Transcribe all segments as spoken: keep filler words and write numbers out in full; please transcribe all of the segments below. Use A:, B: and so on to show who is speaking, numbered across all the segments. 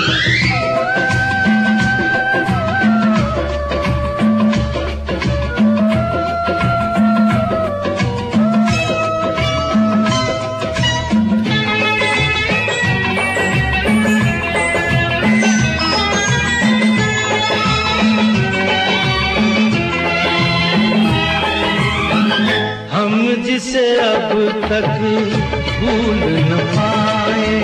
A: जिसे अब तक भूल न पाए,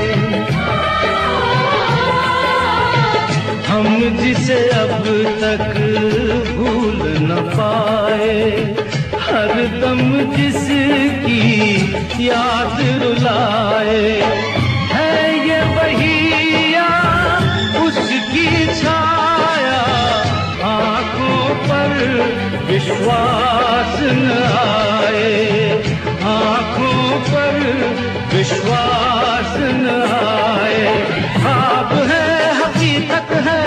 A: हम जिसे अब तक भूल न पाए, हर दम जिसकी याद रुलाए, है ये वही या उसकी छाया, आंखों पर विश्वास न आए, आंखों पर विश्वास न आए, ख्वाब है हकीकत है,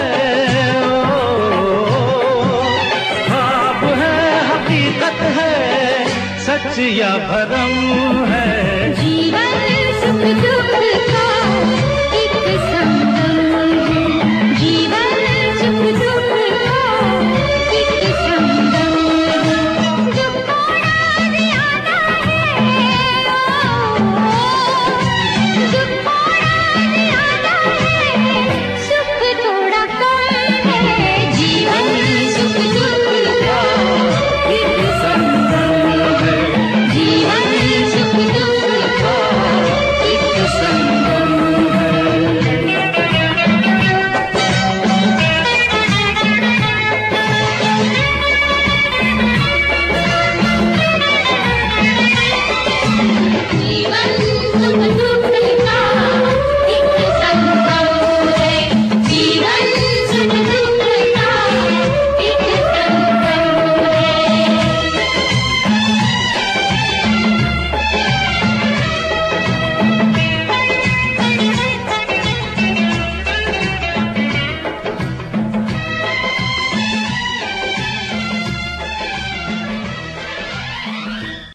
A: ओ ख्वाब है हकीकत है, सच या भरम है,
B: जीवन सुख दुख का एक संग